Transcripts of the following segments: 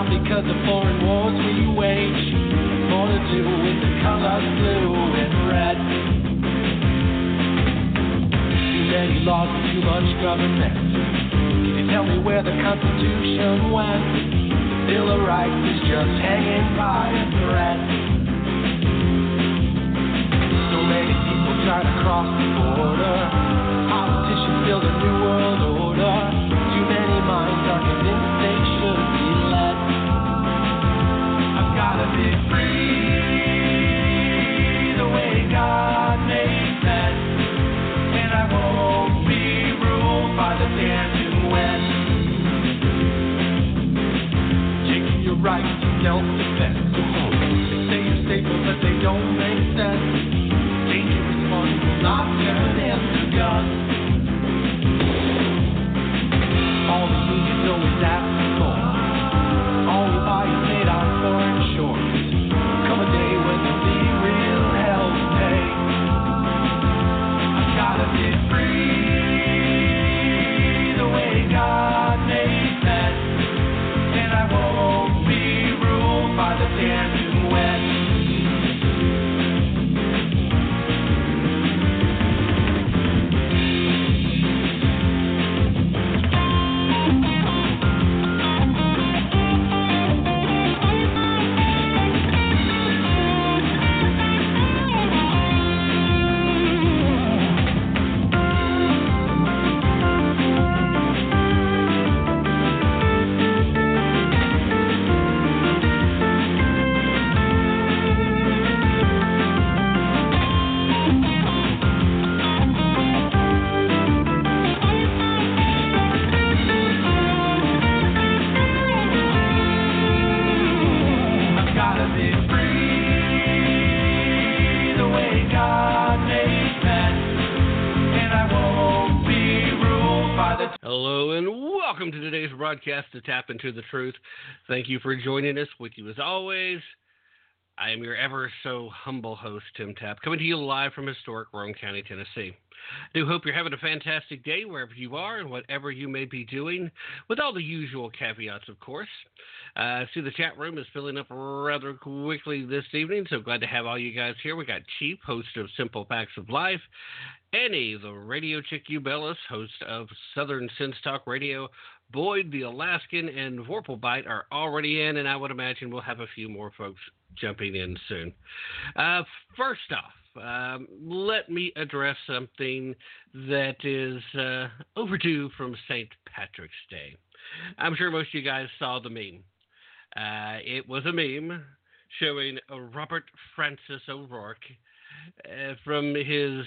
not because of foreign wars we wage. More to do with the colors blue and red. Too many laws and too much government. Can you tell me where the Constitution went? The Bill of Rights is just hanging by a thread. So many people try to cross the border. Politicians build a new world order. Too many minds are convinced they should be led. I've gotta be free the way God made men, and I won't be ruled by the dancing West. Taking your rights to self-defense. They say you're safer, but they don't make sense. Dangerous ones will not turn into guns. All the unions always ask for more. All we buy is made on foreign shores. Come a day when there'll be real hell to pay. I've gotta be free the way God made men, and I won't be ruled by the dancing West. Hello and welcome to today's broadcast to Tap Into the Truth. Thank you for joining us. With you as always, I am your ever so humble host, Tim Tapp, coming to you live from historic Roane County, Tennessee. I do hope you're having a fantastic day wherever you are and whatever you may be doing, with all the usual caveats, of course. I see the chat room is filling up rather quickly this evening, so glad to have all you guys here. We got Chief, host of Simple Facts of Life, Annie, the radio chick Ubellis, host of Southern Sense Talk Radio, Boyd, the Alaskan, and Vorpalbite are already in, and I would imagine we'll have a few more folks jumping in soon. First off, let me address something that is overdue from St. Patrick's Day. I'm sure most of you guys saw the meme. It was a meme showing Robert Francis O'Rourke from his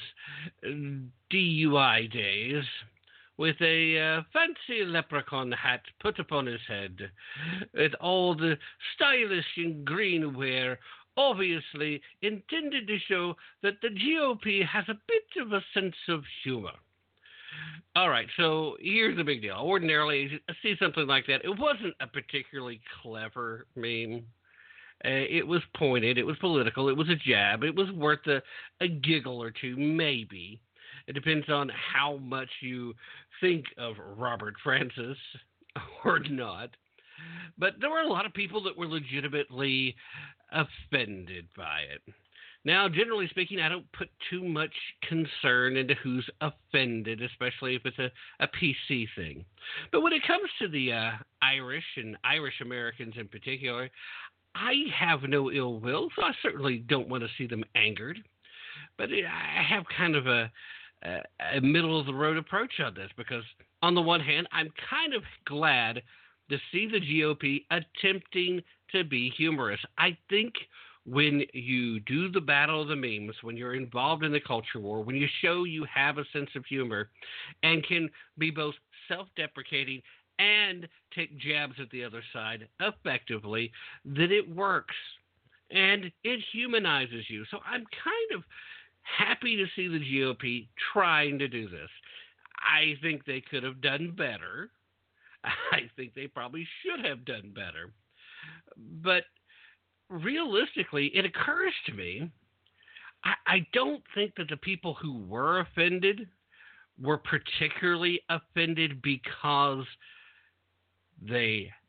DUI days with a fancy leprechaun hat put upon his head, with all the stylish and green wear, obviously intended to show that the GOP has a bit of a sense of humor. All right, so here's the big deal. Ordinarily, I see something like that. It wasn't a particularly clever meme. It was pointed. It was political. It was a jab. It was worth a giggle or two, maybe. It depends on how much you think of Robert Francis or not. But there were a lot of people that were legitimately offended by it. Now, generally speaking, I don't put too much concern into who's offended, especially if it's a PC thing. But when it comes to the Irish and Irish Americans in particular, I have no ill will, so I certainly don't want to see them angered. But I have kind of a middle-of-the-road approach on this because, on the one hand, I'm kind of glad to see the GOP attempting to be humorous. I think when you do the battle of the memes, when you're involved in the culture war, when you show you have a sense of humor and can be both self-deprecating and take jabs at the other side effectively, that it works and it humanizes you. So I'm kind of happy to see the GOP trying to do this. I think they could have done better. I think they probably should have done better. But realistically, it occurs to me, I don't think that the people who were offended were particularly offended because they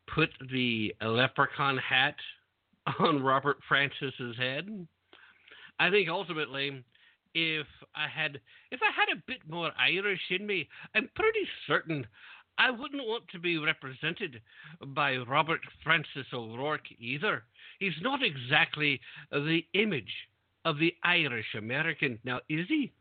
put the leprechaun hat on Robert Francis's head. I think ultimately, if I had a bit more Irish in me, I'm pretty certain I wouldn't want to be represented by Robert Francis O'Rourke either. He's not exactly the image of the Irish American, now is he?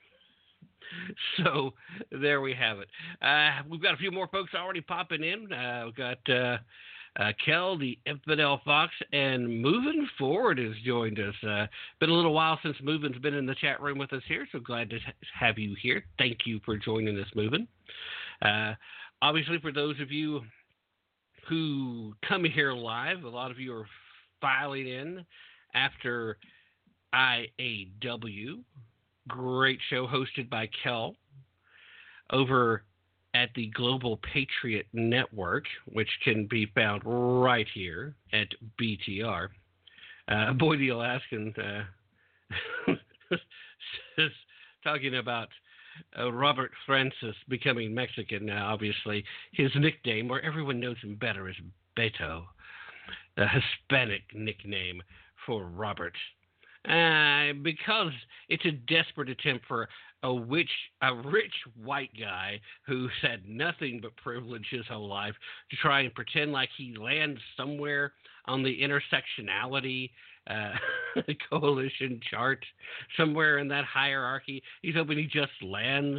So there we have it. We've got a few more folks already popping in. We've got Kel, the Infidel Fox, and Moving Forward has joined us. Been a little while since Movin's been in the chat room with us here, so glad to have you here. Thank you for joining us, Movin. Obviously, for those of you who come here live, a lot of you are filing in after IAW. Great show hosted by Kel over at the Global Patriot Network, which can be found right here at BTR. Boy, the Alaskan is talking about Robert Francis becoming Mexican. Now, obviously, his nickname, or everyone knows him better, is Beto, the Hispanic nickname for Robert. Because it's a desperate attempt for a rich white guy who's had nothing but privilege his whole life to try and pretend like he lands somewhere on the intersectionality coalition chart, somewhere in that hierarchy. He's hoping he just lands.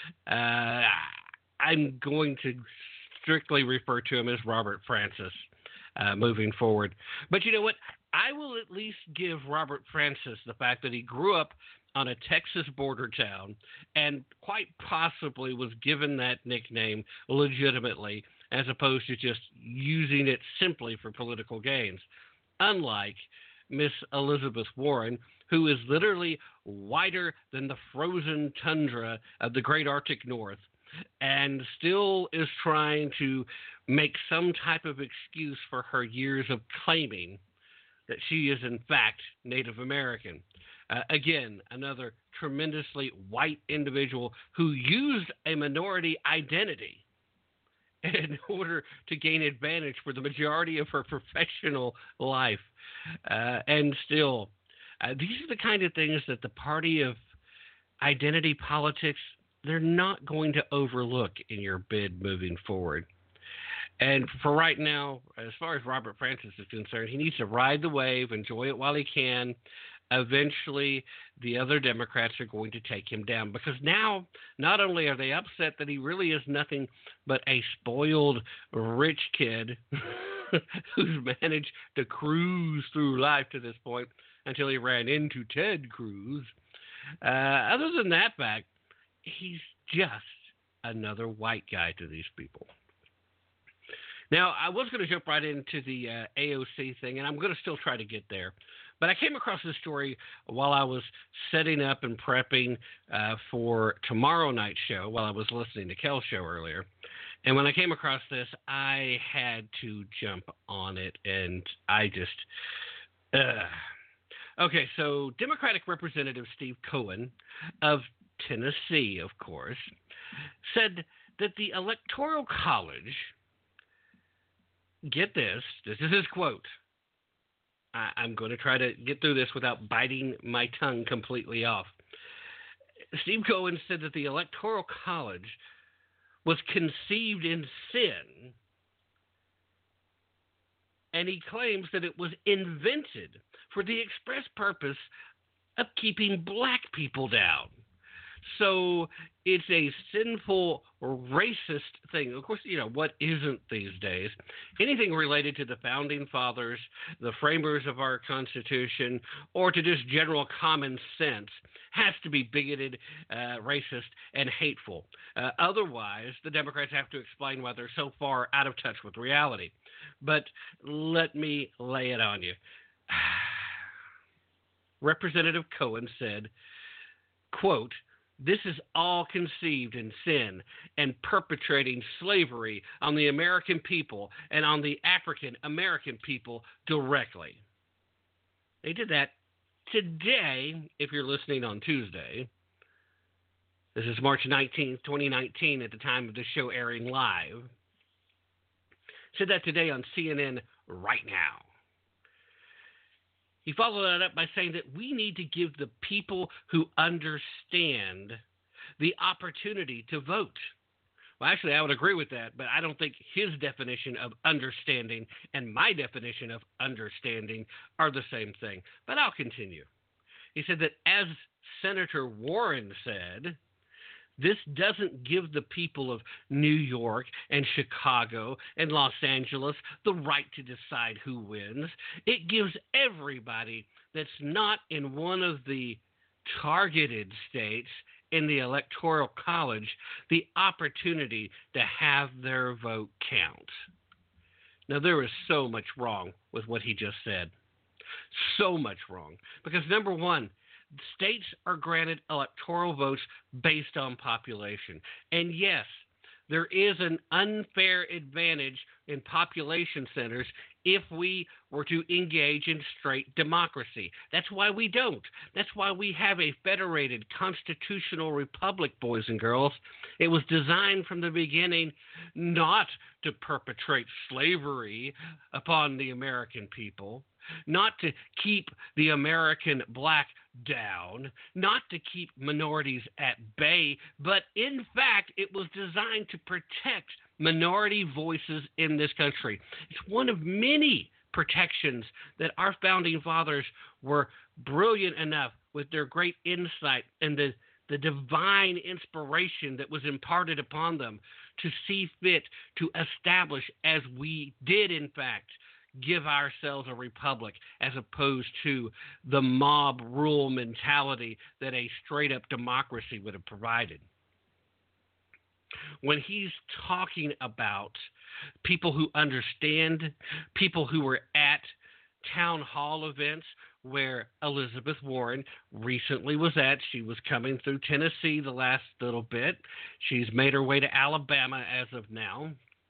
I'm going to strictly refer to him as Robert Francis moving forward. But you know what? I will at least give Robert Francis the fact that he grew up on a Texas border town and quite possibly was given that nickname legitimately as opposed to just using it simply for political gains. Unlike Miss Elizabeth Warren, who is literally whiter than the frozen tundra of the great Arctic North and still is trying to make some type of excuse for her years of claiming that she is in fact Native American. Again, another tremendously white individual who used a minority identity in order to gain advantage for the majority of her professional life. And still, these are the kind of things that the party of identity politics, they're not going to overlook in your bid moving forward. And for right now, as far as Robert Francis is concerned, he needs to ride the wave, enjoy it while he can. Eventually, the other Democrats are going to take him down because now not only are they upset that he really is nothing but a spoiled rich kid who's managed to cruise through life to this point until he ran into Ted Cruz. Other than that fact, he's just another white guy to these people. Now, I was going to jump right into the AOC thing, and I'm going to still try to get there. But I came across this story while I was setting up and prepping for tomorrow night's show while I was listening to Kel's show earlier. And when I came across this, I had to jump on it, and I just... Okay, so Democratic Representative Steve Cohen of Tennessee, of course, said that the Electoral College... Get this is his quote. I'm going to try to get through this without biting my tongue completely off. Steve Cohen said that the Electoral College was conceived in sin, and he claims that it was invented for the express purpose of keeping black people down. So it's a sinful, racist thing. Of course, you know, what isn't these days? Anything related to the Founding Fathers, the framers of our Constitution, or to just general common sense has to be bigoted, racist, and hateful. Otherwise, the Democrats have to explain why they're so far out of touch with reality. But let me lay it on you. Representative Cohen said, quote, "This is all conceived in sin and perpetrating slavery on the American people and on the African American people directly." They did that today, if you're listening on Tuesday. This is March 19th, 2019, at the time of the show airing live. Said that today on CNN Right Now. He followed that up by saying that we need to give the people who understand the opportunity to vote. Well, actually, I would agree with that, but I don't think his definition of understanding and my definition of understanding are the same thing. But I'll continue. He said that, as Senator Warren said, this doesn't give the people of New York and Chicago and Los Angeles the right to decide who wins. It gives everybody that's not in one of the targeted states in the Electoral College the opportunity to have their vote count. Now, there is so much wrong with what he just said. So much wrong. Because, number one, states are granted electoral votes based on population. And yes, there is an unfair advantage in population centers if we were to engage in straight democracy. That's why we don't. That's why we have a federated constitutional republic, boys and girls. It was designed from the beginning not to perpetrate slavery upon the American people, not to keep the American black down, not to keep minorities at bay, but in fact, it was designed to protect minority voices in this country. It's one of many protections that our founding fathers were brilliant enough with their great insight and the divine inspiration that was imparted upon them to see fit to establish, as we did in fact, give ourselves a republic as opposed to the mob rule mentality that a straight up democracy would have provided. When he's talking about people who understand, people who were at town hall events where Elizabeth Warren recently was at, she was coming through Tennessee the last little bit. She's made her way to Alabama as of now.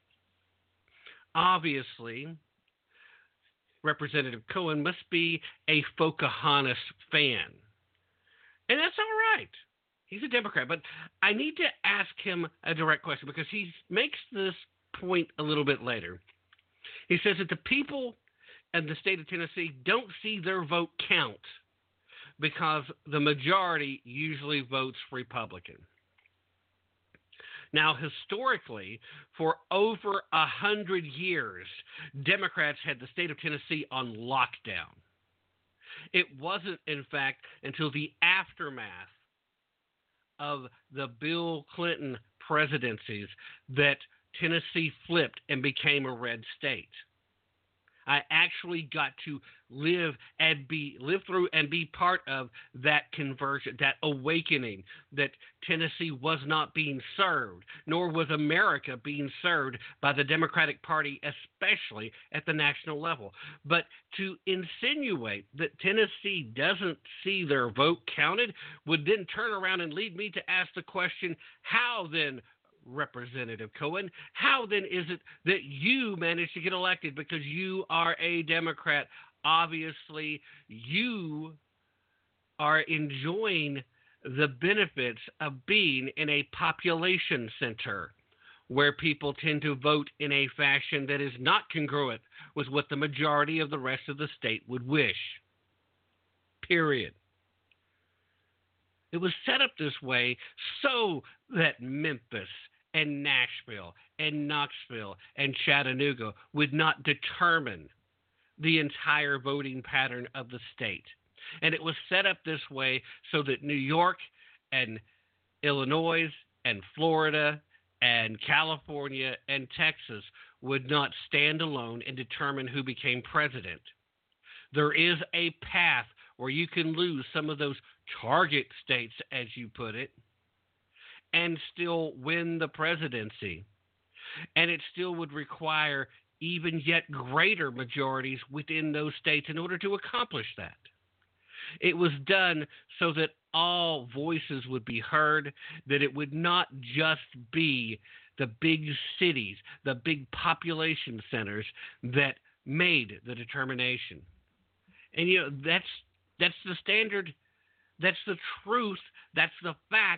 Obviously, Representative Cohen must be a Pocahontas fan. And that's all right. He's a Democrat. But I need to ask him a direct question because he makes this point a little bit later. He says that the people in the state of Tennessee don't see their vote count because the majority usually votes Republican. Now, historically, for over 100 years, Democrats had the state of Tennessee on lockdown. It wasn't, in fact, until the aftermath of the Bill Clinton presidencies that Tennessee flipped and became a red state. I actually got to live through and be part of that conversion, that awakening that Tennessee was not being served, nor was America being served by the Democratic Party, especially at the national level. But to insinuate that Tennessee doesn't see their vote counted would then turn around and lead me to ask the question, how then, Representative Cohen, how then is it that you managed to get elected? Because you are a Democrat. Obviously, you are enjoying the benefits of being in a population center where people tend to vote in a fashion that is not congruent with what the majority of the rest of the state would wish. Period. It was set up this way so that Memphis and Nashville and Knoxville and Chattanooga would not determine the entire voting pattern of the state. And it was set up this way so that New York and Illinois and Florida and California and Texas would not stand alone and determine who became president. There is a path where you can lose some of those target states, as you put it, and still win the presidency. And it still would require even yet greater majorities within those states in order to accomplish that. It was done so that all voices would be heard, that it would not just be the big cities, the big population centers that made the determination. And, that's the standard, that's the truth, that's the facts,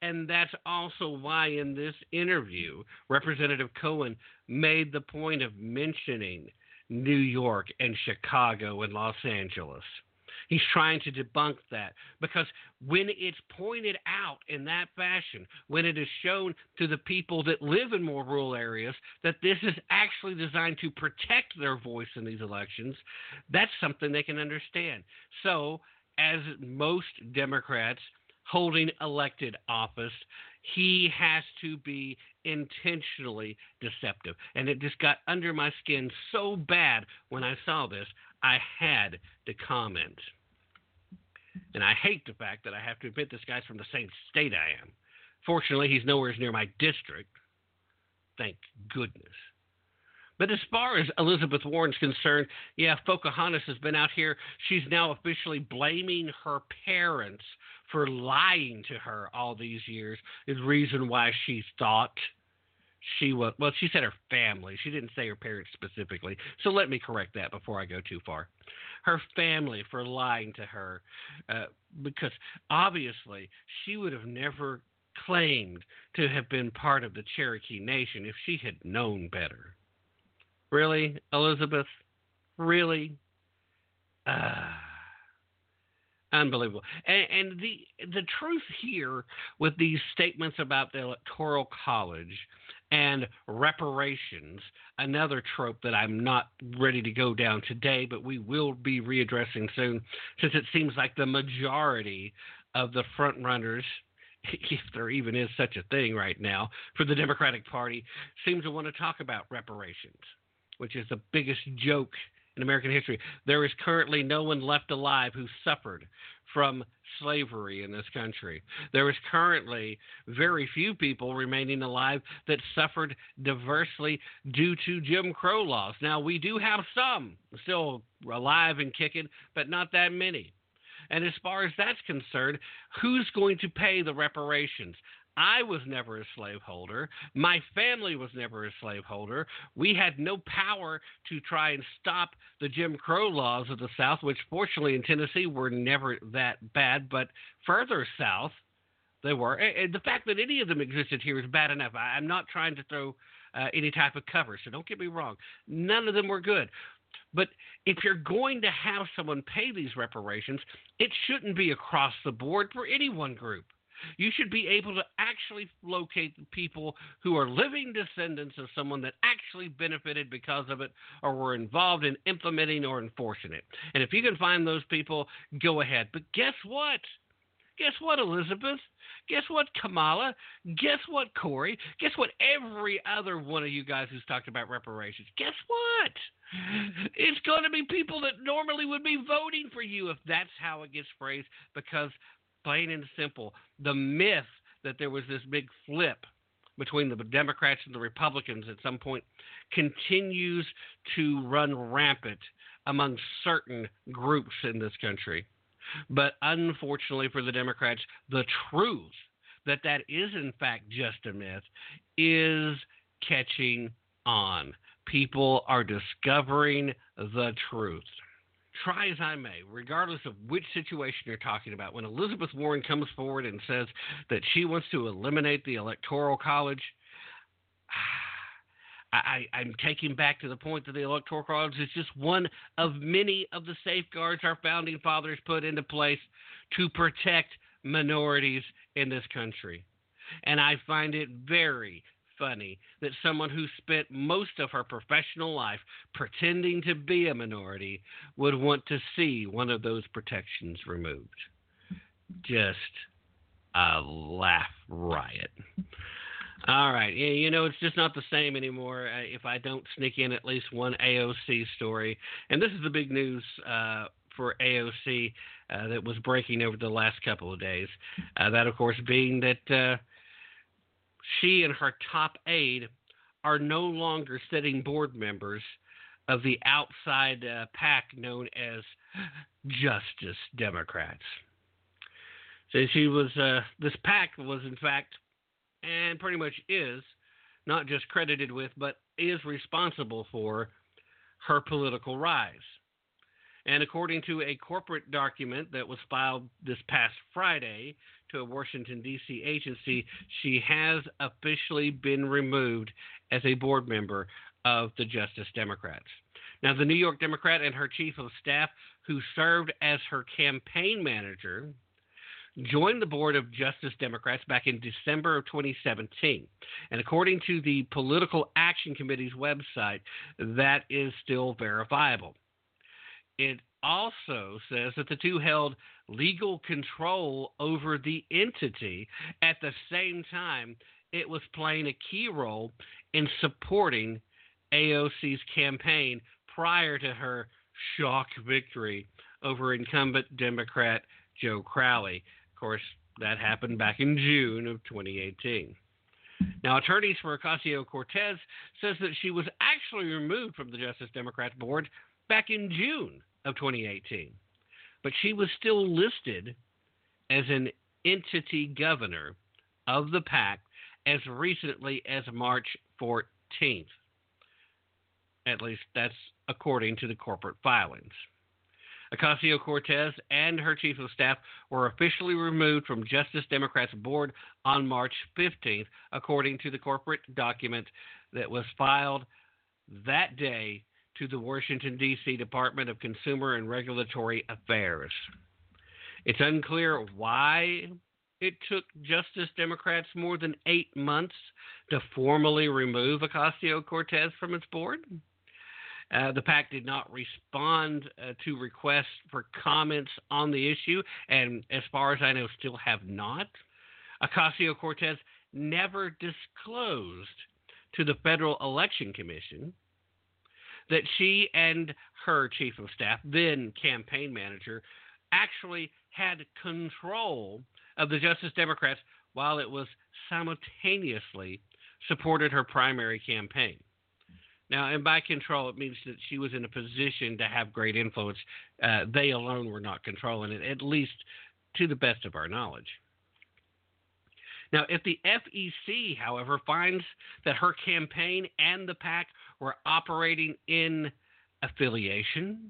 And that's also why in this interview, Representative Cohen made the point of mentioning New York and Chicago and Los Angeles. He's trying to debunk that because when it's pointed out in that fashion, when it is shown to the people that live in more rural areas that this is actually designed to protect their voice in these elections, that's something they can understand. So, as most Democrats holding elected office, he has to be intentionally deceptive. And it just got under my skin so bad when I saw this, I had to comment. And I hate the fact that I have to admit this guy's from the same state I am. Fortunately, he's nowhere near my district. Thank goodness. But as far as Elizabeth Warren's concerned, yeah, Pocahontas has been out here. She's now officially blaming her parents for lying to her all these years. Is reason why she thought she was, well, she said her family. She didn't say her parents specifically. So let me correct that before I go too far. Her family for lying to her because obviously she would have never claimed to have been part of the Cherokee Nation if she had known better. Really, Elizabeth? Really? Unbelievable. And the truth here with these statements about the Electoral College and reparations, another trope that I'm not ready to go down today, but we will be readdressing soon, since it seems like the majority of the front runners, if there even is such a thing right now, for the Democratic Party, seem to want to talk about reparations, which is the biggest joke in American history. There is currently no one left alive who suffered from slavery in this country. There is currently very few people remaining alive that suffered diversely due to Jim Crow laws. Now, we do have some still alive and kicking, but not that many. And as far as that's concerned, who's going to pay the reparations? I was never a slaveholder. My family was never a slaveholder. We had no power to try and stop the Jim Crow laws of the South, which fortunately in Tennessee were never that bad, but further south they were. And the fact that any of them existed here is bad enough. I'm not trying to throw any type of cover, so don't get me wrong. None of them were good. But if you're going to have someone pay these reparations, it shouldn't be across the board for any one group. You should be able to actually locate the people who are living descendants of someone that actually benefited because of it or were involved in implementing or enforcing it. And if you can find those people, go ahead. But guess what? Guess what, Elizabeth? Guess what, Kamala? Guess what, Corey? Guess what, every other one of you guys who's talked about reparations? Guess what? It's going to be people that normally would be voting for you if that's how it gets phrased, because plain and simple, the myth that there was this big flip between the Democrats and the Republicans at some point continues to run rampant among certain groups in this country. But unfortunately for the Democrats, the truth that is in fact just a myth is catching on. People are discovering the truth. Try as I may, regardless of which situation you're talking about, when Elizabeth Warren comes forward and says that she wants to eliminate the Electoral College, I'm taking back to the point that the Electoral College is just one of many of the safeguards our founding fathers put into place to protect minorities in this country. And I find it very funny that someone who spent most of her professional life pretending to be a minority would want to see one of those protections removed. Just a laugh riot. All right. You know, it's just not the same anymore if I don't sneak in at least one AOC story. And this is the big news for AOC that was breaking over the last couple of days. That, of course, being that she and her top aide are no longer sitting board members of the outside PAC known as Justice Democrats. So she was, this PAC was in fact, and pretty much is, not just credited with, but is responsible for her political rise. And according to a corporate document that was filed this past Friday to a Washington, D.C. agency, she has officially been removed as a board member of the Justice Democrats. Now, the New York Democrat and her chief of staff, who served as her campaign manager, joined the board of Justice Democrats back in December of 2017. And according to the Political Action Committee's website, that is still verifiable. It also says that the two held legal control over the entity. At the same time, it was playing a key role in supporting AOC's campaign prior to her shock victory over incumbent Democrat Joe Crowley. Of course, that happened back in June of 2018. Now, attorneys for Ocasio-Cortez says that she was actually removed from the Justice Democrats board back in June of 2018, but she was still listed as an entity governor of the PAC as recently as March 14th. At least that's according to the corporate filings. Ocasio-Cortez and her chief of staff were officially removed from Justice Democrats' board on March 15th, according to the corporate document that was filed that day to the Washington, D.C. Department of Consumer and Regulatory Affairs. It's unclear why it took Justice Democrats more than 8 months to formally remove Ocasio-Cortez from its board. The PAC did not respond to requests for comments on the issue, and as far as I know, still have not. Ocasio-Cortez never disclosed to the Federal Election Commission that she and her chief of staff, then campaign manager, actually had control of the Justice Democrats while it was simultaneously supported her primary campaign. Now, and by control, it means that she was in a position to have great influence. They alone were not controlling it, at least to the best of our knowledge. Now, if the FEC, however, finds that her campaign and the PAC were operating in affiliation,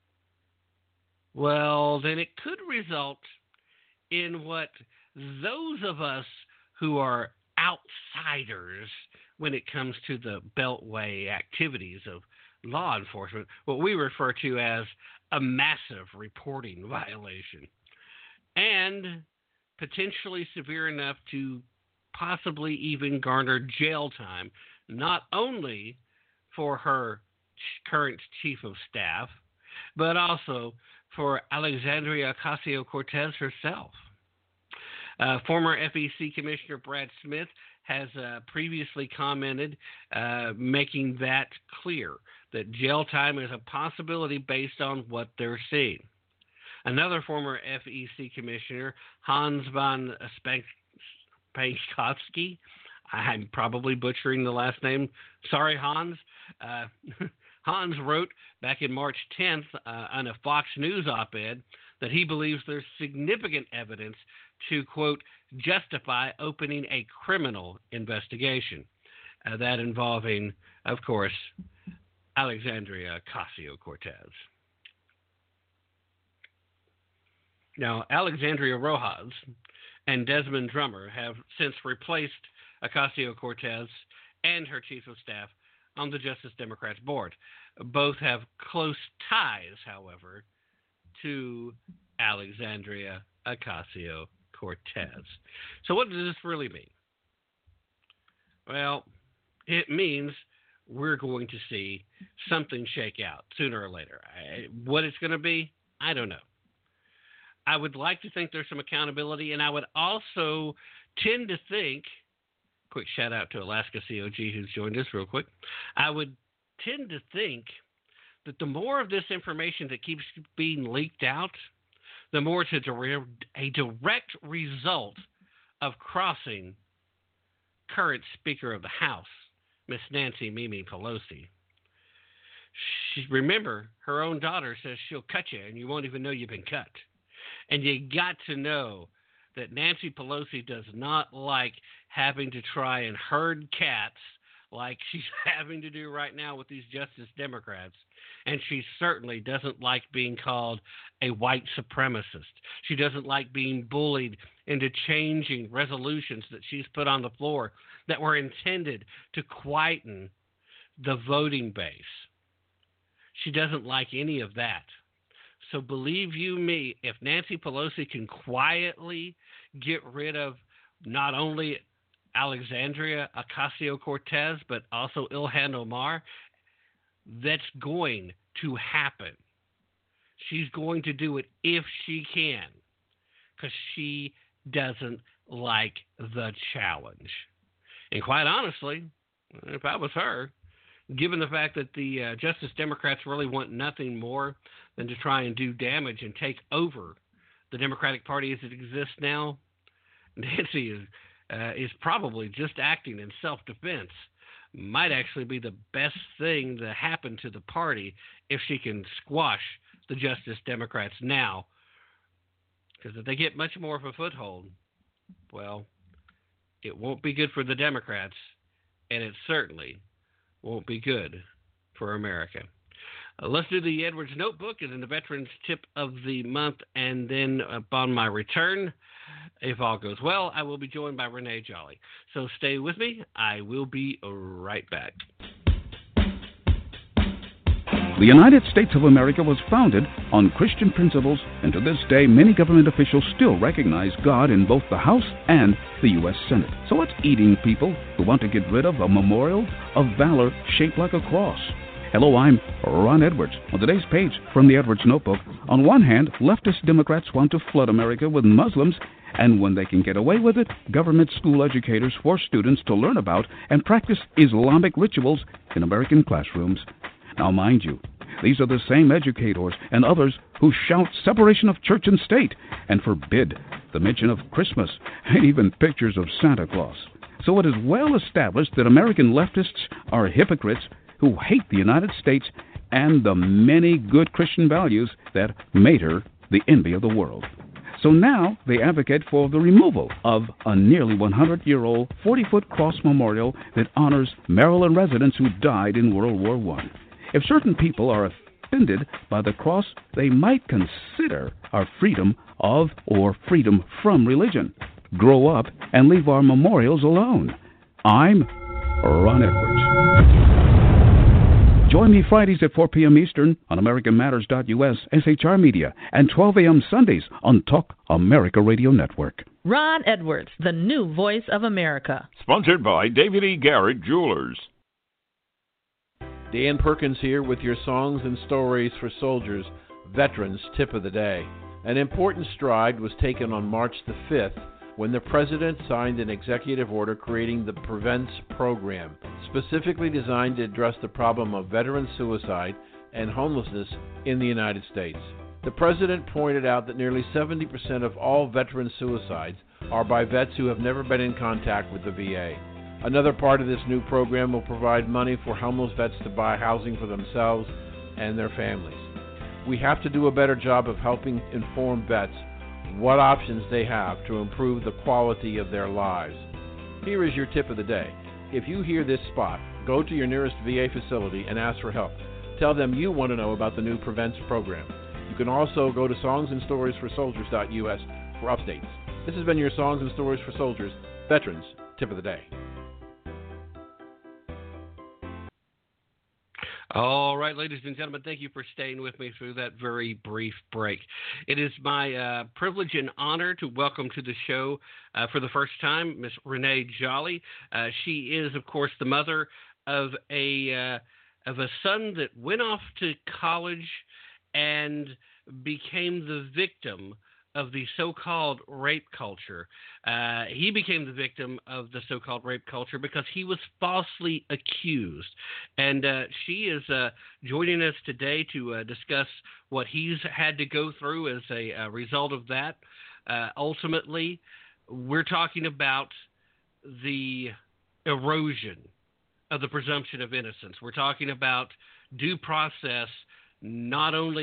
well, then it could result in what those of us who are outsiders when it comes to the beltway activities of law enforcement, what we refer to as a massive reporting violation, and potentially severe enough to possibly even garner jail time, not only for her current chief of staff, but also for Alexandria Ocasio-Cortez herself. Former FEC Commissioner Brad Smith has previously commented, making that clear, that jail time is a possibility based on what they're seeing. Another former FEC commissioner, Hans von Spankowski, I'm probably butchering the last name. Sorry, Hans. Hans wrote back in March 10th on a Fox News op-ed that he believes there's significant evidence to, quote, justify opening a criminal investigation. That involving, of course, Alexandria Ocasio-Cortez. Now, Alexandria Rojas and Desmond Drummer have since replaced Ocasio-Cortez and her chief of staff on the Justice Democrats board. Both have close ties, however, to Alexandria Ocasio-Cortez. So what does this really mean? Well, it means we're going to see something shake out sooner or later. What it's going to be, I don't know. I would like to think there's some accountability, and I would also tend to think, quick shout out to Alaska COG who's joined us real quick, I would tend to think that the more of this information that keeps being leaked out, the more it's a direct result of crossing current Speaker of the House, Miss Nancy Mimi Pelosi. Remember, her own daughter says she'll cut you and you won't even know you've been cut. And you got to know that Nancy Pelosi does not like having to try and herd cats like she's having to do right now with these Justice Democrats. And she certainly doesn't like being called a white supremacist. She doesn't like being bullied into changing resolutions that she's put on the floor that were intended to quieten the voting base. She doesn't like any of that. So believe you me, if Nancy Pelosi can quietly get rid of not only Alexandria Ocasio-Cortez, but also Ilhan Omar, that's going to happen. She's going to do it if she can, because she doesn't like the challenge. And quite honestly, if I was her, given the fact that the Justice Democrats really want nothing more than to try and do damage and take over the Democratic Party as it exists now, Nancy is probably just acting in self-defense. Might actually be the best thing to happen to the party if she can squash the Justice Democrats now. Because if they get much more of a foothold, well, it won't be good for the Democrats, and it certainly won't be good for America. Let's do the Edwards Notebook and then the Veterans Tip of the Month, and then upon my return, if all goes well, I will be joined by Renee Jolly. So stay with me. I will be right back. The United States of America was founded on Christian principles, and to this day, many government officials still recognize God in both the House and the U.S. Senate. So what's eating people who want to get rid of a memorial of valor shaped like a cross? Hello, I'm Ron Edwards. On today's page from the Edwards Notebook, on one hand, leftist Democrats want to flood America with Muslims, and when they can get away with it, government school educators force students to learn about and practice Islamic rituals in American classrooms. Now, mind you, these are the same educators and others who shout separation of church and state and forbid the mention of Christmas and even pictures of Santa Claus. So it is well established that American leftists are hypocrites who hate the United States and the many good Christian values that made her the envy of the world. So now they advocate for the removal of a nearly 100-year-old 40-foot cross memorial that honors Maryland residents who died in World War I. If certain people are offended by the cross, they might consider our freedom of or freedom from religion. Grow up and leave our memorials alone. I'm Ron Edwards. Join me Fridays at 4 p.m. Eastern on AmericanMatters.us, SHR Media, and 12 a.m. Sundays on Talk America Radio Network. Ron Edwards, the new voice of America. Sponsored by David E. Garrett Jewelers. Dan Perkins here with your Songs and Stories for Soldiers, Veterans Tip of the Day. An important stride was taken on March the 5th when the President signed an executive order creating the Prevents Program, specifically designed to address the problem of veteran suicide and homelessness in the United States. The President pointed out that nearly 70% of all veteran suicides are by vets who have never been in contact with the VA. Another part of this new program will provide money for homeless vets to buy housing for themselves and their families. We have to do a better job of helping inform vets what options they have to improve the quality of their lives. Here is your tip of the day. If you hear this spot, go to your nearest VA facility and ask for help. Tell them you want to know about the new Prevents program. You can also go to songsandstoriesforsoldiers.us for updates. This has been your Songs and Stories for Soldiers, Veterans Tip of the Day. All right, ladies and gentlemen, thank you for staying with me through that very brief break. It is my privilege and honor to welcome to the show for the first time Miss Renee Jolly. She is, of course, the mother of a son that went off to college and became the victim of the so-called rape culture. He became the victim of the so-called rape culture because he was falsely accused. And she is joining us today to discuss what he's had to go through as a result of that. Ultimately, we're talking about the erosion of the presumption of innocence. We're talking about due process not only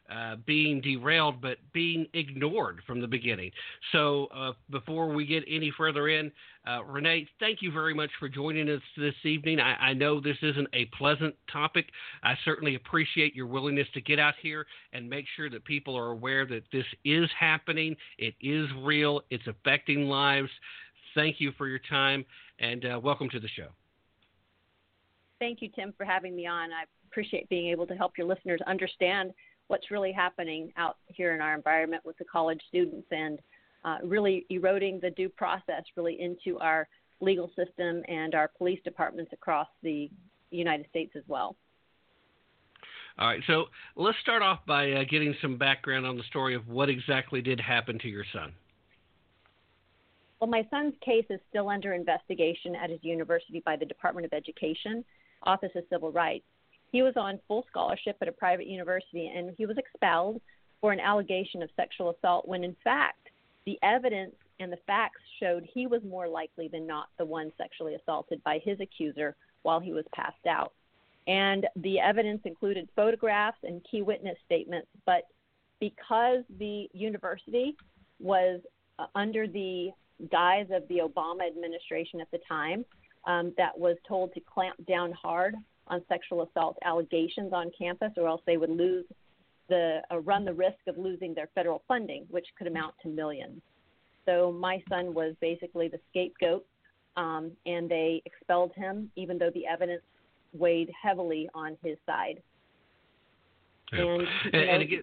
being derailed, but being ignored from the beginning. So before we get any further in, Renee, thank you very much for joining us this evening. I know this isn't a pleasant topic. I certainly appreciate your willingness to get out here and make sure that people are aware that this is happening. It is real. It's affecting lives. Thank you for your time, and welcome to the show. Thank you, Tim, for having me on. I appreciate being able to help your listeners understand what's really happening out here in our environment with the college students and really eroding the due process really into our legal system and our police departments across the United States as well. All right, so let's start off by getting some background on the story of what exactly did happen to your son. Well, my son's case is still under investigation at his university by the Department of Education, Office of Civil Rights. He was on full scholarship at a private university, and he was expelled for an allegation of sexual assault when, in fact, the evidence and the facts showed he was more likely than not the one sexually assaulted by his accuser while he was passed out. And the evidence included photographs and key witness statements, but because the university was under the guise of the Obama administration at the time, that was told to clamp down hard on sexual assault allegations on campus, or else they would run the risk of losing their federal funding, which could amount to millions. So my son was basically the scapegoat, and they expelled him, even though the evidence weighed heavily on his side. Yeah. And again,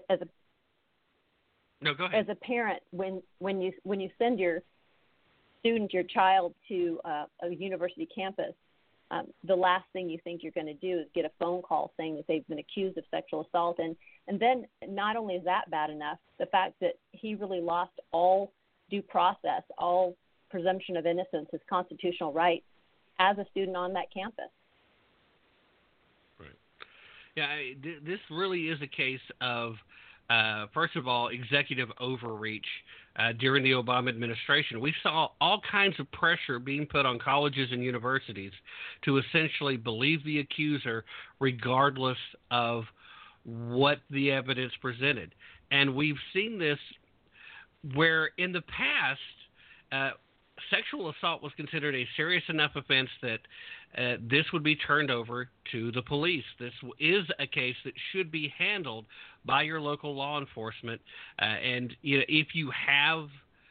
no, go ahead. As a parent, when you send your student, your child to a university campus, the last thing you think you're going to do is get a phone call saying that they've been accused of sexual assault. And then not only is that bad enough, the fact that he really lost all due process, all presumption of innocence, his constitutional rights as a student on that campus. Right. Yeah, this really is a case of, first of all, executive overreach. During the Obama administration, we saw all kinds of pressure being put on colleges and universities to essentially believe the accuser regardless of what the evidence presented. And we've seen this where in the past, sexual assault was considered a serious enough offense that this would be turned over to the police. This is a case that should be handled by your local law enforcement. And if you have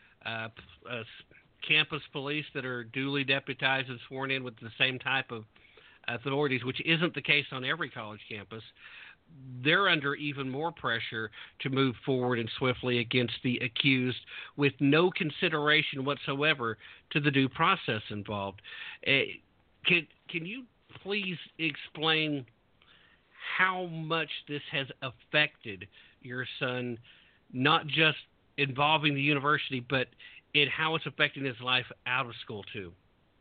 campus police that are duly deputized and sworn in with the same type of authorities, which isn't the case on every college campus, they're under even more pressure to move forward and swiftly against the accused with no consideration whatsoever to the due process involved. Can you please explain how much this has affected your son, not just involving the university, but in how it's affecting his life out of school too?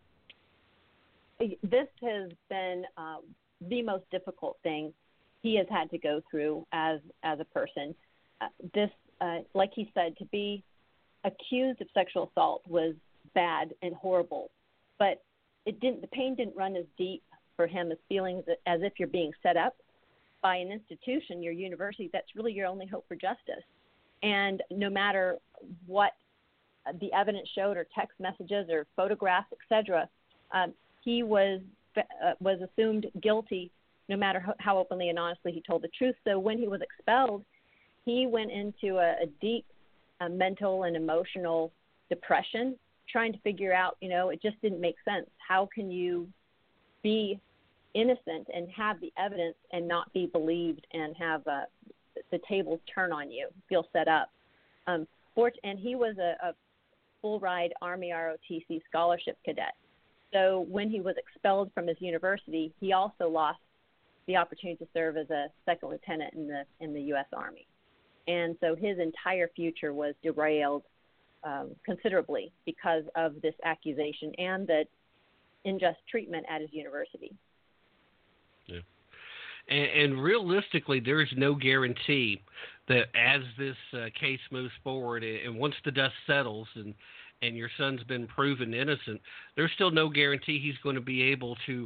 This has been the most difficult thing he has had to go through as a person. This, like he said, to be accused of sexual assault was bad and horrible, but the pain didn't run as deep for him as feelings as if you're being set up by an institution, your university, that's really your only hope for justice. And no matter what the evidence showed, or text messages or photographs, etc., he was assumed guilty no matter how openly and honestly he told the truth. So when he was expelled, he went into a deep mental and emotional depression, trying to figure out, it just didn't make sense. How can you be innocent and have the evidence and not be believed and have the tables turn on you, feel set up? And he was a full-ride Army ROTC scholarship cadet. So when he was expelled from his university, he also lost the opportunity to serve as a second lieutenant in the U.S. Army. And so his entire future was derailed considerably because of this accusation and the unjust treatment at his university. Yeah. And realistically, there is no guarantee that as this case moves forward and once the dust settles and your son's been proven innocent, there's still no guarantee he's going to be able to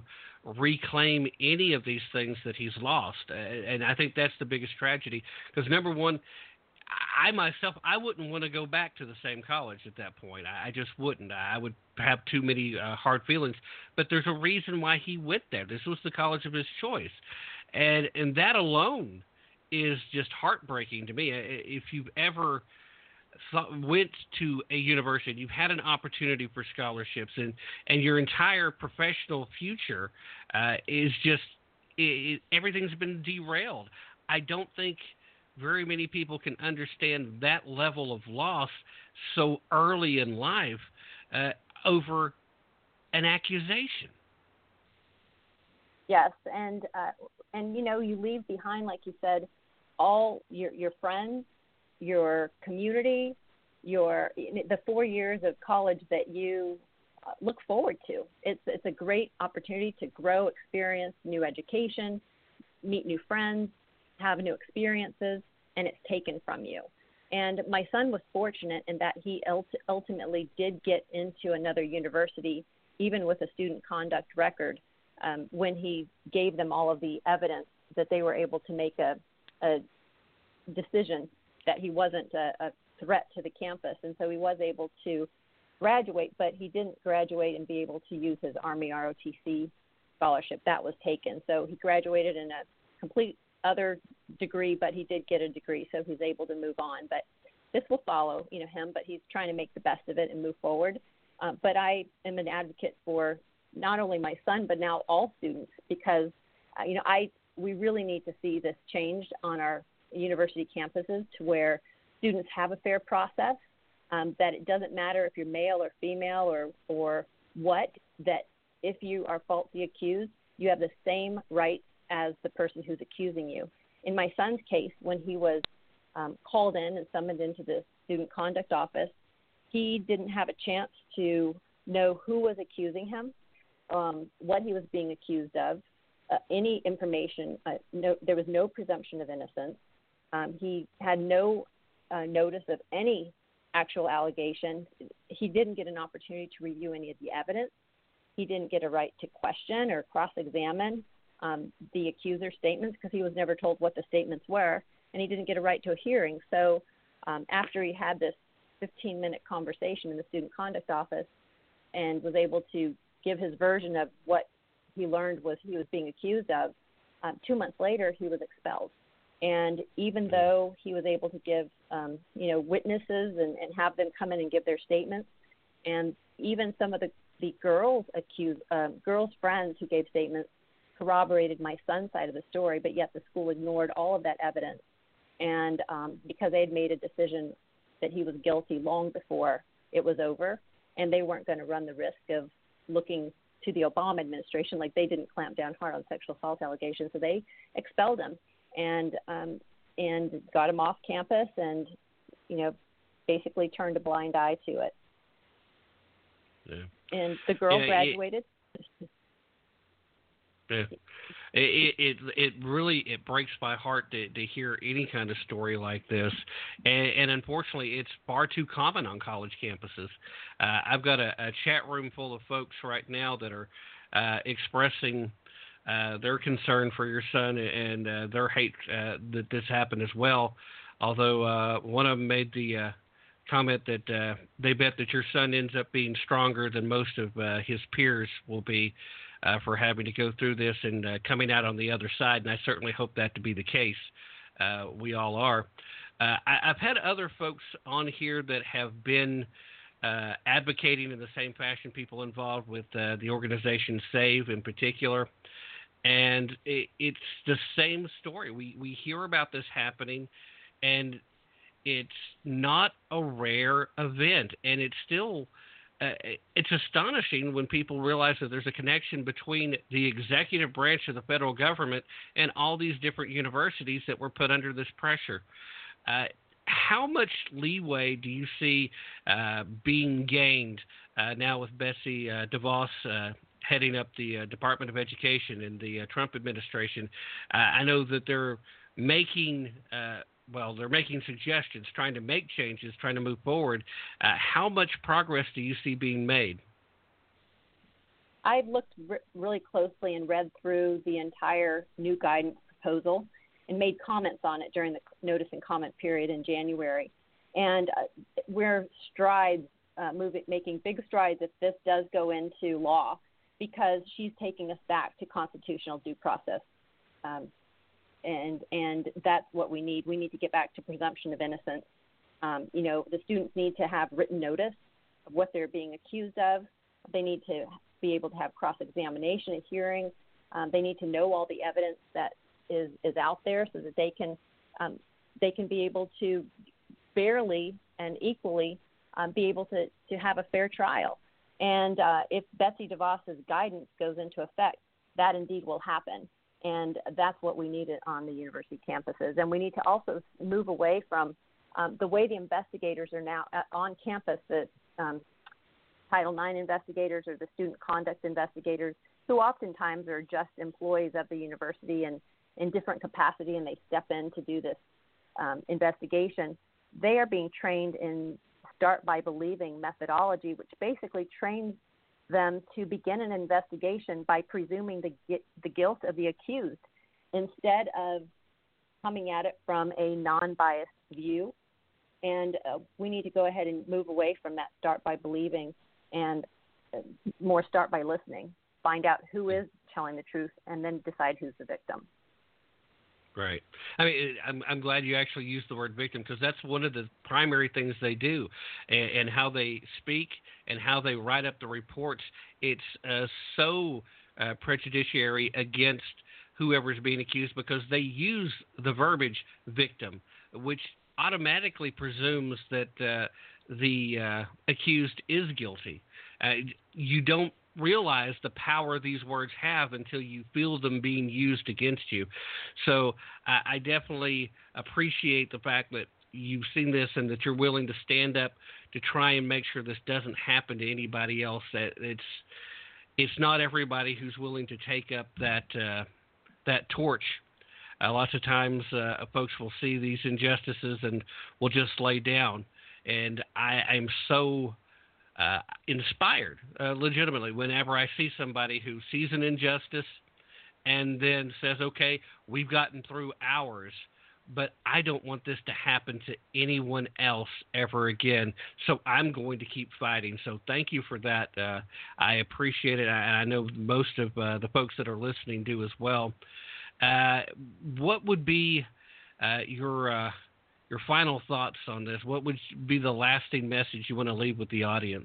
reclaim any of these things that he's lost. And I think that's the biggest tragedy. Because, number one, I wouldn't want to go back to the same college at that point. I just wouldn't. I would have too many hard feelings. But there's a reason why he went there. This was the college of his choice. And that alone is just heartbreaking to me. If you've ever went to a university, you've had an opportunity for scholarships, and your entire professional future is just everything's been derailed. I don't think very many people can understand that level of loss so early in life over an accusation. Yes, and you leave behind, like you said, all your friends, your community, the 4 years of college that you look forward to. It's a great opportunity to grow, experience new education, meet new friends, have new experiences, and it's taken from you. And my son was fortunate in that he ultimately did get into another university, even with a student conduct record, when he gave them all of the evidence that they were able to make a decision that he wasn't a threat to the campus. And so he was able to graduate, but he didn't graduate and be able to use his Army ROTC scholarship. That was taken. So he graduated in a complete other degree, but he did get a degree, so he's able to move on. But this will follow, him, but he's trying to make the best of it and move forward. But I am an advocate for not only my son, but now all students, because, we really need to see this changed on our university campuses to where students have a fair process, that it doesn't matter if you're male or female or what, that if you are falsely accused, you have the same rights as the person who's accusing you. In my son's case, when he was called in and summoned into the student conduct office, he didn't have a chance to know who was accusing him, what he was being accused of, any information. There was no presumption of innocence. He had no notice of any actual allegation. He didn't get an opportunity to review any of the evidence. He didn't get a right to question or cross-examine the accuser's statements because he was never told what the statements were, and he didn't get a right to a hearing. So after he had this 15-minute conversation in the student conduct office and was able to give his version of what he learned was he was being accused of, 2 months later he was expelled. And even though he was able to give, witnesses and have them come in and give their statements, and even some of the girls' friends who gave statements corroborated my son's side of the story, but yet the school ignored all of that evidence. And because they had made a decision that he was guilty long before it was over, and they weren't going to run the risk of looking to the Obama administration, like they didn't clamp down hard on sexual assault allegations, so they expelled him and got him off campus and, basically turned a blind eye to it. Yeah. And the girl graduated. Yeah. It really breaks my heart to hear any kind of story like this, and unfortunately, it's far too common on college campuses. I've got a chat room full of folks right now that are expressing their concern for your son and their hate that this happened as well. Although one of them made the comment that they bet that your son ends up being stronger than most of his peers will be for having to go through this and coming out on the other side, and I certainly hope that to be the case. We all are. I've had other folks on here that have been advocating in the same fashion, people involved with the organization SAVE in particular, and it's the same story. We hear about this happening, and it's not a rare event, and it's still it's astonishing when people realize that there's a connection between the executive branch of the federal government and all these different universities that were put under this pressure. How much leeway do you see being gained now with Betsy DeVos heading up the Department of Education in the Trump administration? I know that they're making they're making suggestions, trying to make changes, trying to move forward. How much progress do you see being made? I've looked really closely and read through the entire new guidance proposal and made comments on it during the notice and comment period in January. And we're making big strides if this does go into law, because she's taking us back to constitutional due process. And that's what we need. We need to get back to presumption of innocence. The students need to have written notice of what they're being accused of. They need to be able to have cross-examination, a hearing. They need to know all the evidence that is out there, so that they can be able to fairly and equally be able to have a fair trial. And if Betsy DeVos's guidance goes into effect, that indeed will happen. And that's what we need on the university campuses. And we need to also move away from the way the investigators are now on campus, the Title IX investigators or the student conduct investigators, who oftentimes are just employees of the university and in different capacity, and they step in to do this investigation. They are being trained in Start by Believing methodology, which basically trains them to begin an investigation by presuming the guilt of the accused, instead of coming at it from a non-biased view. And we need to go ahead and move away from that Start by Believing and more start by listening, find out who is telling the truth, and then decide who's the victim. Right. I mean, I'm glad you actually used the word victim, because that's one of the primary things they do, and how they speak and how they write up the reports. It's so prejudiciary against whoever's being accused, because they use the verbiage victim, which automatically presumes that the accused is guilty. You don't realize the power these words have until you feel them being used against you. So I definitely appreciate the fact that you've seen this and that you're willing to stand up to try and make sure this doesn't happen to anybody else. That it's not everybody who's willing to take up that torch. Lots of times folks will see these injustices and will just lay down. And I'm so inspired, legitimately, whenever I see somebody who sees an injustice and then says, okay, we've gotten through ours, but I don't want this to happen to anyone else ever again, so I'm going to keep fighting. So thank you for that. I appreciate it, and I know most of the folks that are listening do as well. What would be your final thoughts on this? What would be the lasting message you want to leave with the audience?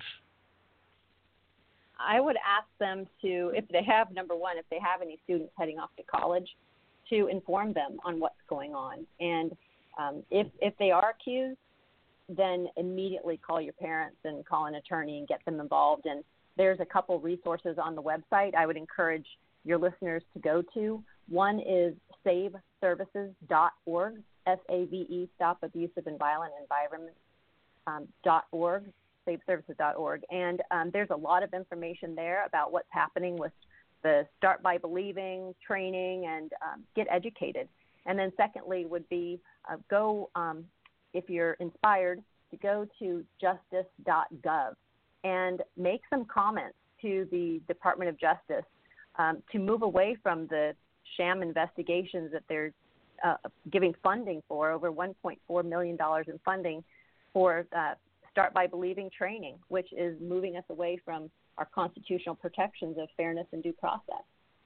I would ask them to, if they have any students heading off to college, to inform them on what's going on. And if they are accused, then immediately call your parents and call an attorney and get them involved. And there's a couple resources on the website I would encourage your listeners to go to. One is saveservices.org, SAVE, Stop Abusive and Violent Environments, .org, saveservices.org. And there's a lot of information there about what's happening with the Start by Believing training, and get educated. And then secondly would be go, if you're inspired, to go to justice.gov and make some comments to the Department of Justice to move away from the sham investigations that they're giving funding for, over $1.4 million in funding for Start by Believing training, which is moving us away from our constitutional protections of fairness and due process.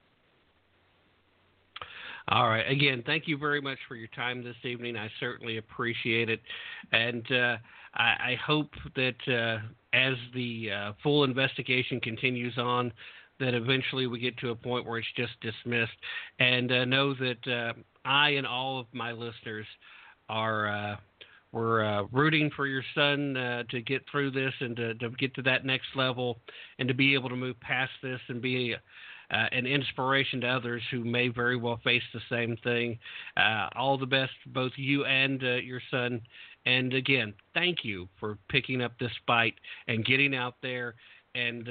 All right. Again, thank you very much for your time this evening. I certainly appreciate it. And I hope that as the full investigation continues on, that eventually we get to a point where it's just dismissed. And know that I and all of my listeners are we're rooting for your son to get through this and to get to that next level, and to be able to move past this and be an inspiration to others who may very well face the same thing. All the best, both you and your son. And again, thank you for picking up this fight and getting out there and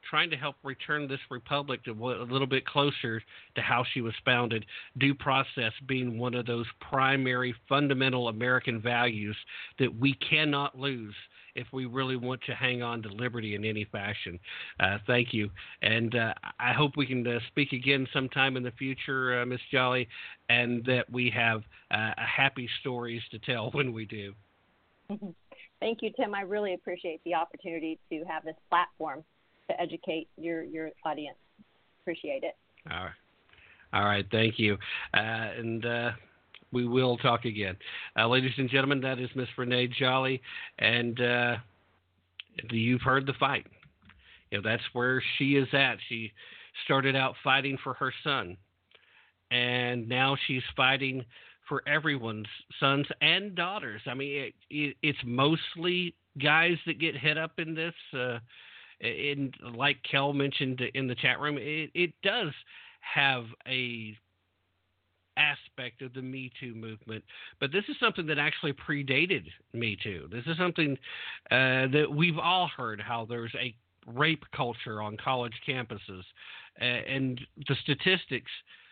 trying to help return this republic to a little bit closer to how she was founded, due process being one of those primary fundamental American values that we cannot lose if we really want to hang on to liberty in any fashion. Thank you. And I hope we can speak again sometime in the future, Ms. Jolly, and that we have happy stories to tell when we do. Thank you, Tim. I really appreciate the opportunity to have this platform to educate your audience. Appreciate it. All right. Thank you. And we will talk again. Ladies and gentlemen, that is Miss Renee Jolly, and you've heard the fight. That's where she is at. She started out fighting for her son, and now she's fighting for everyone's sons and daughters. I mean, it's mostly guys that get hit up in this. Like Kel mentioned in the chat room, it does have a aspect of the Me Too movement, but this is something that actually predated Me Too. This is something that we've all heard, how there's a rape culture on college campuses, and the statistics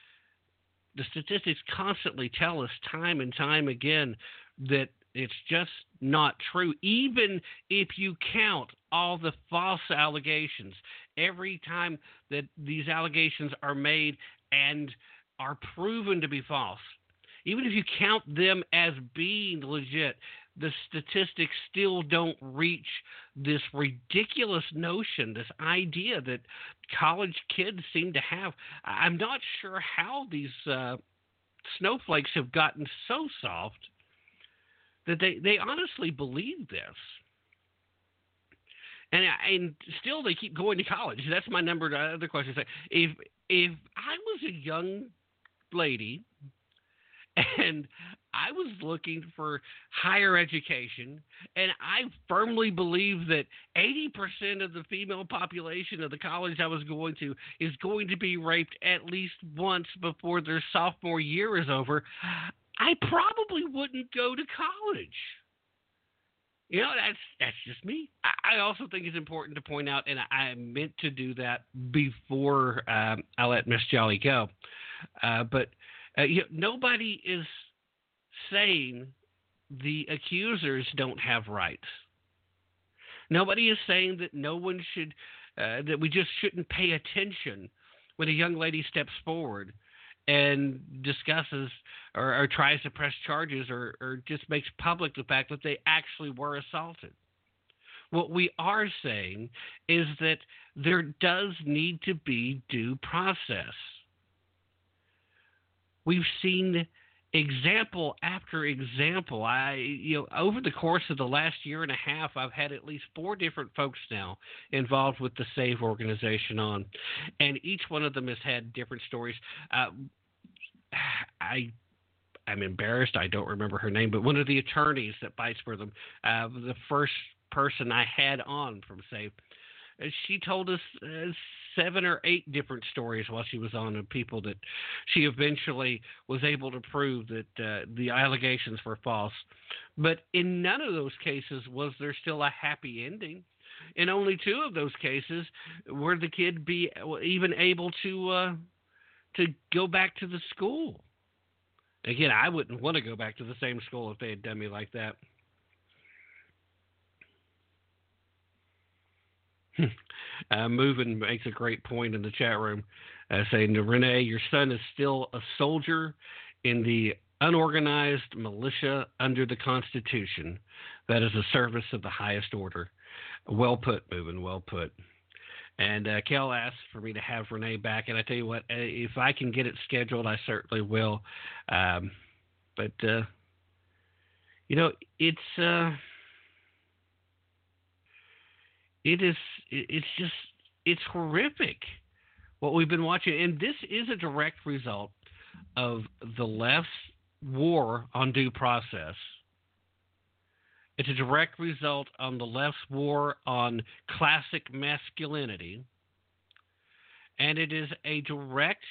constantly tell us time and time again that it's just not true. Even if you count all the false allegations, every time that these allegations are made and are proven to be false, even if you count them as being legit, the statistics still don't reach this ridiculous notion, this idea that college kids seem to have. I'm not sure how these snowflakes have gotten so soft that they honestly believe this. And still they keep going to college. That's my other question. If I was a young lady and I was looking for higher education, and I firmly believe that 80% of the female population of the college I was going to is going to be raped at least once before their sophomore year is over, I probably wouldn't go to college. That's just me. I also think it's important to point out, and I meant to do that before I let Miss Jolly go, but nobody is saying the accusers don't have rights. Nobody is saying that no one should, that we just shouldn't pay attention when a young lady steps forward and discusses or tries to press charges or just makes public the fact that they actually were assaulted. What we are saying is that there does need to be due process. We've seen example after example. Over the course of the last year and a half, I've had at least 4 different folks now involved with the SAVE organization on, and each one of them has had different stories. I'm embarrassed. I don't remember her name, but one of the attorneys that fights for them, the first person I had on from SAVE, she told us 7 or 8 different stories while she was on of people that she eventually was able to prove that the allegations were false. But in none of those cases was there still a happy ending. In only 2 of those cases were the kid be even able to go back to the school. Again, I wouldn't want to go back to the same school if they had done me like that. Movin makes a great point in the chat room, saying, Renee, your son is still a soldier in the unorganized militia under the Constitution. That is a service of the highest order. Well put, Movin, well put. And Kel asked for me to have Renee back, and I tell you what, if I can get it scheduled, I certainly will. But it's horrific what we've been watching, and this is a direct result of the left's war on due process. It's a direct result on the left's war on classic masculinity, and it is a direct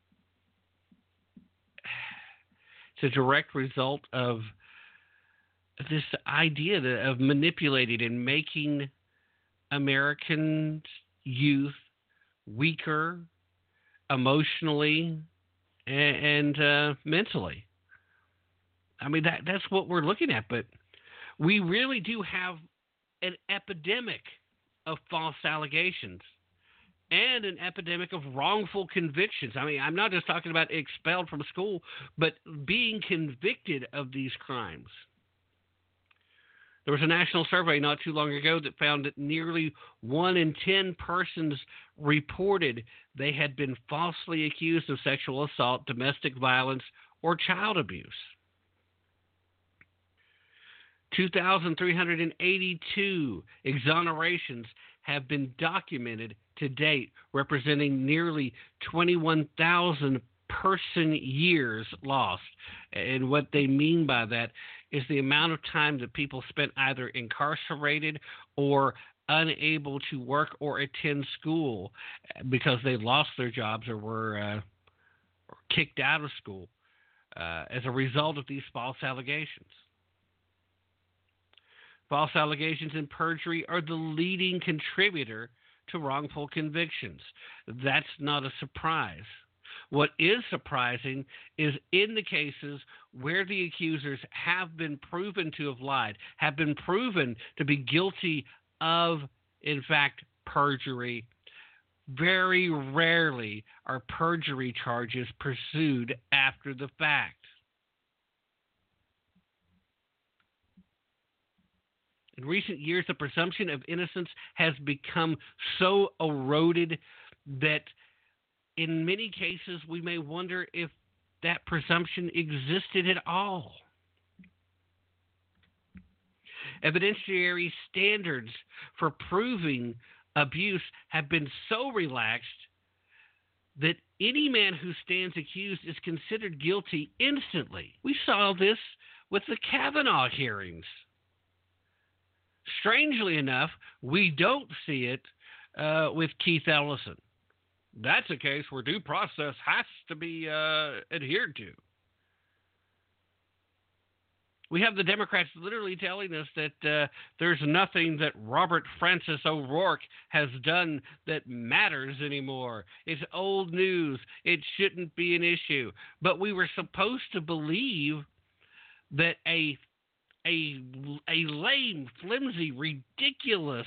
it's a direct result of this idea of manipulating and making American youth weaker emotionally and mentally. I mean, that's what we're looking at, but we really do have an epidemic of false allegations and an epidemic of wrongful convictions. I mean, I'm not just talking about expelled from school, but being convicted of these crimes. There was a national survey not too long ago that found that nearly 1 in 10 persons reported they had been falsely accused of sexual assault, domestic violence, or child abuse. 2,382 exonerations have been documented to date, representing nearly 21,000 person years lost. And what they mean by that is the amount of time that people spent either incarcerated or unable to work or attend school because they lost their jobs or were kicked out of school as a result of these false allegations. False allegations and perjury are the leading contributor to wrongful convictions. That's not a surprise. What is surprising is in the cases where the accusers have been proven to have lied, have been proven to be guilty of, in fact, perjury, very rarely are perjury charges pursued after the fact. In recent years, the presumption of innocence has become so eroded that in many cases we may wonder if that presumption existed at all. Evidentiary standards for proving abuse have been so relaxed that any man who stands accused is considered guilty instantly. We saw this with the Kavanaugh hearings. Strangely enough, we don't see it with Keith Ellison. That's a case where due process has to be adhered to. We have the Democrats literally telling us that there's nothing that Robert Francis O'Rourke has done that matters anymore. It's old news. It shouldn't be an issue. But we were supposed to believe that a lame, flimsy, ridiculous,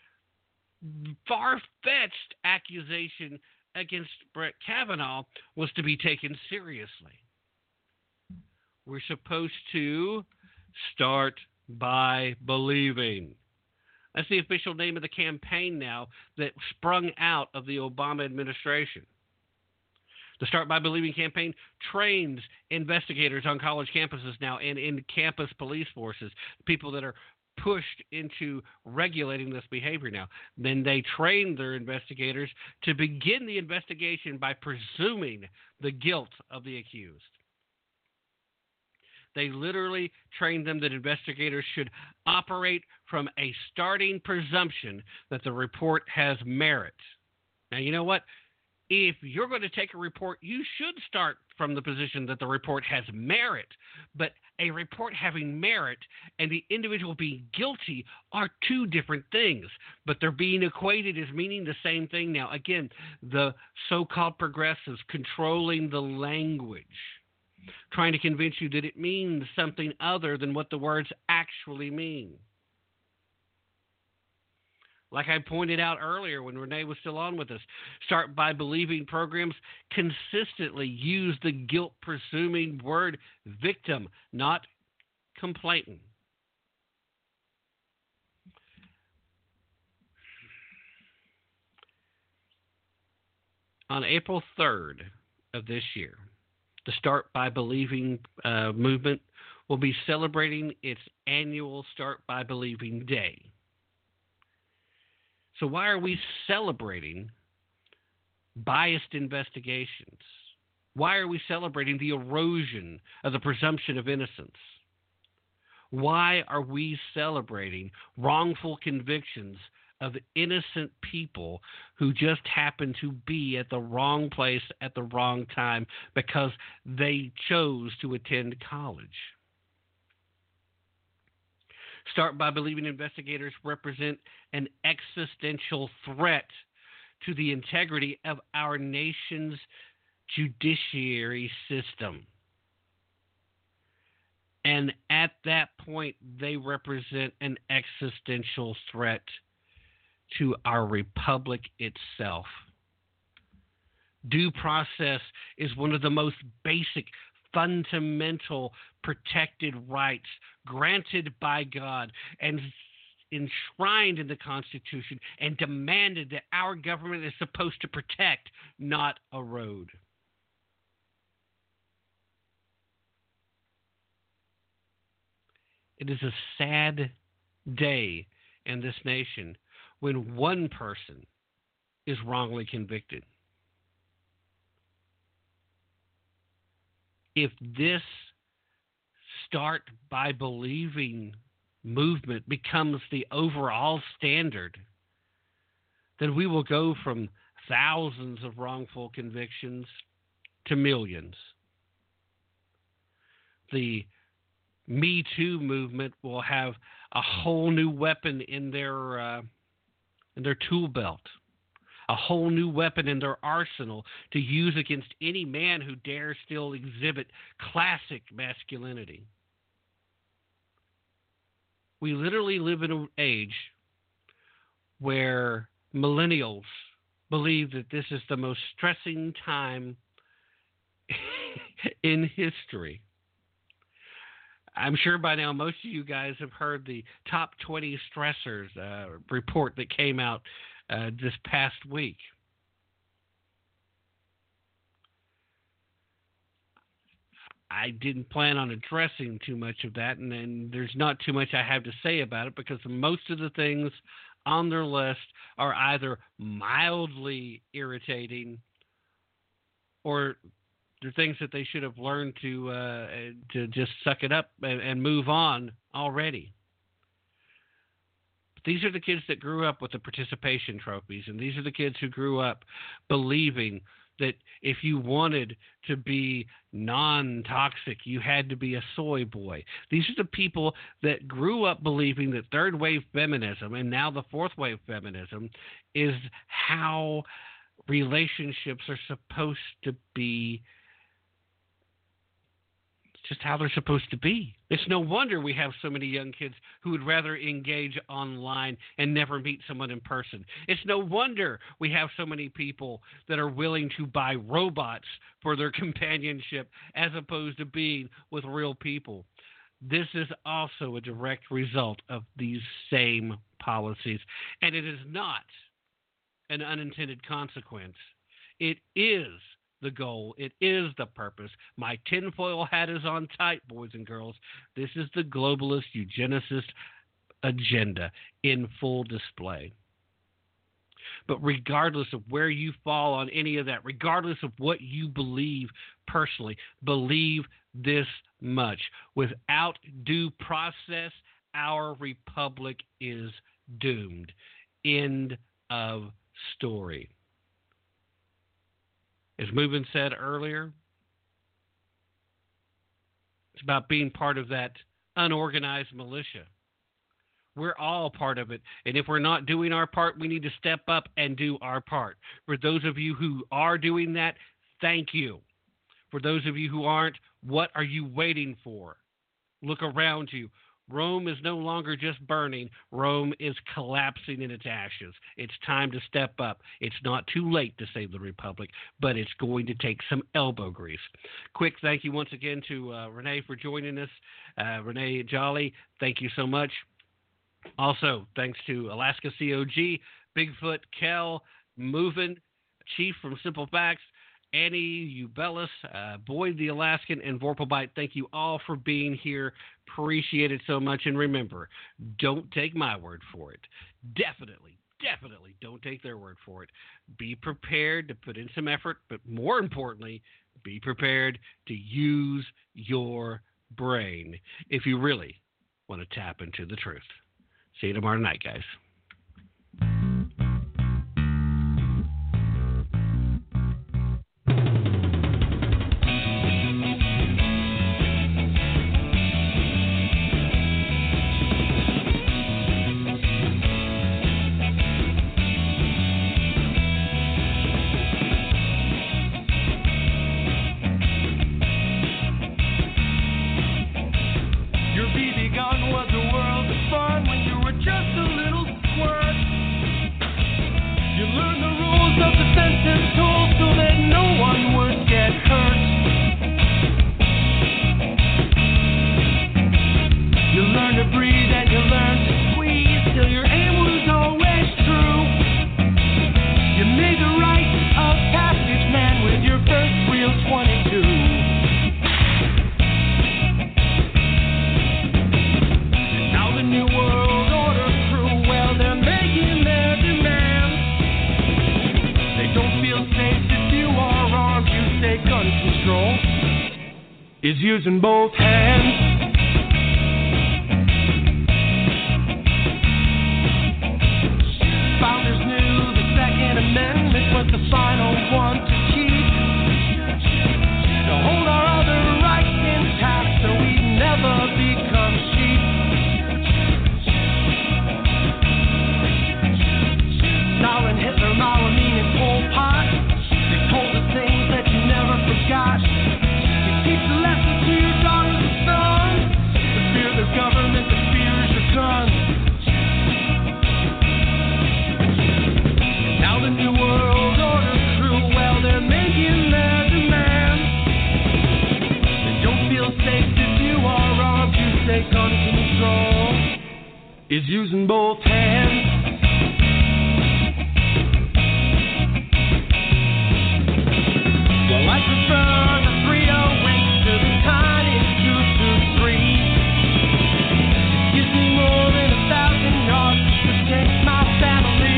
far-fetched accusation against Brett Kavanaugh was to be taken seriously. We're supposed to start by believing. That's the official name of the campaign now that sprung out of the Obama administration. The Start By Believing campaign trains investigators on college campuses now and in campus police forces, people that are pushed into regulating this behavior now. Then they train their investigators to begin the investigation by presuming the guilt of the accused. They literally train them that investigators should operate from a starting presumption that the report has merit. Now, you know what? If you're going to take a report, you should start from the position that the report has merit. But a report having merit and the individual being guilty are two different things. But they're being equated as meaning the same thing now. Again, the so-called progressives controlling the language, trying to convince you that it means something other than what the words actually mean. Like I pointed out earlier when Renee was still on with us, Start By Believing programs consistently use the guilt-presuming word victim, not complainant. On April 3rd of this year, the Start By Believing movement will be celebrating its annual Start By Believing Day. So why are we celebrating biased investigations? Why are we celebrating the erosion of the presumption of innocence? Why are we celebrating wrongful convictions of innocent people who just happen to be at the wrong place at the wrong time because they chose to attend college? Start by believing investigators represent an existential threat to the integrity of our nation's judiciary system. And at that point, they represent an existential threat to our republic itself. Due process is one of the most basic, fundamental, protected rights granted by God and enshrined in the Constitution and demanded that our government is supposed to protect, not erode. It is a sad day in this nation when one person is wrongly convicted. If this start by believing movement becomes the overall standard, then we will go from thousands of wrongful convictions to millions. The Me Too movement will have a whole new weapon in their tool belt, a whole new weapon in their arsenal to use against any man who dares still exhibit classic masculinity. We literally live in an age where millennials believe that this is the most stressing time in history. I'm sure by now most of you guys have heard the top 20 stressors report that came out this past week. I didn't plan on addressing too much of that, and there's not too much I have to say about it because most of the things on their list are either mildly irritating or they're things that they should have learned to just suck it up and move on already. But these are the kids that grew up with the participation trophies, and these are the kids who grew up believing that if you wanted to be non-toxic, you had to be a soy boy. These are the people that grew up believing that third wave feminism and now the fourth wave feminism is how relationships are supposed to be, just how they're supposed to be. It's no wonder we have so many young kids who would rather engage online and never meet someone in person. It's no wonder we have so many people that are willing to buy robots for their companionship as opposed to being with real people. This is also a direct result of these same policies, and it is not an unintended consequence. It is the goal. It is the purpose. My tinfoil hat is on tight, boys and girls. This is the globalist eugenicist agenda in full display. But regardless of where you fall on any of that, regardless of what you believe personally, believe this much. Without due process, our republic is doomed. End of story. As Movin said earlier, it's about being part of that unorganized militia. We're all part of it. And if we're not doing our part, we need to step up and do our part. For those of you who are doing that, thank you. For those of you who aren't, what are you waiting for? Look around you. Rome is no longer just burning. Rome is collapsing in its ashes. It's time to step up. It's not too late to save the Republic, but it's going to take some elbow grease. Quick thank you once again to Renee for joining us. Renee Jolly, thank you so much. Also, thanks to Alaska COG, Bigfoot, Kel, Movin, Chief from Simple Facts, Annie Ubellis, Boyd the Alaskan, and Vorpalbite. Thank you all for being here. Appreciate it so much. And remember, don't take my word for it. Definitely don't take their word for it. Be prepared to put in some effort, but more importantly, be prepared to use your brain if you really want to tap into the truth. See you tomorrow night, guys. control is using both hands. Founders knew the Second Amendment was the final one to keep, to hold our other rights intact so we never become sheep. Stalin, Hitler, Mao, and Pol Pot, they told us things that you never forgot. You teach the lesson to your daughters and sons, the fear of the government, the fear is your gun. Now the New World Order crew, well, they're making their demands. They don't feel safe if you are armed. You say gun control is using both hands. Well, I prefer the 308 to the tiny 223. It gives me more than 1,000 yards to protect my family.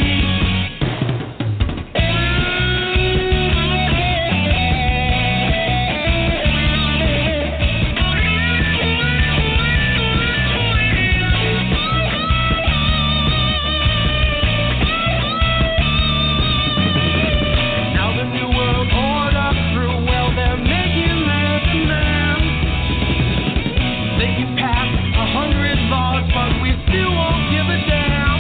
Now the New World Order crew, well, they're making their demands. They can pass 100 laws, but we still won't give a damn.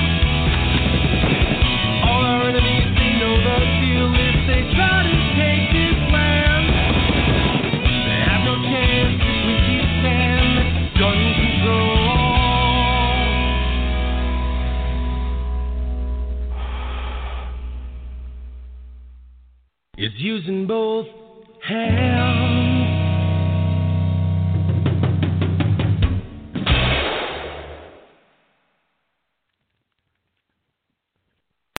All our enemies, they know the deal if they try to take this land. They have no chance if we keep saying gun control is using both hands.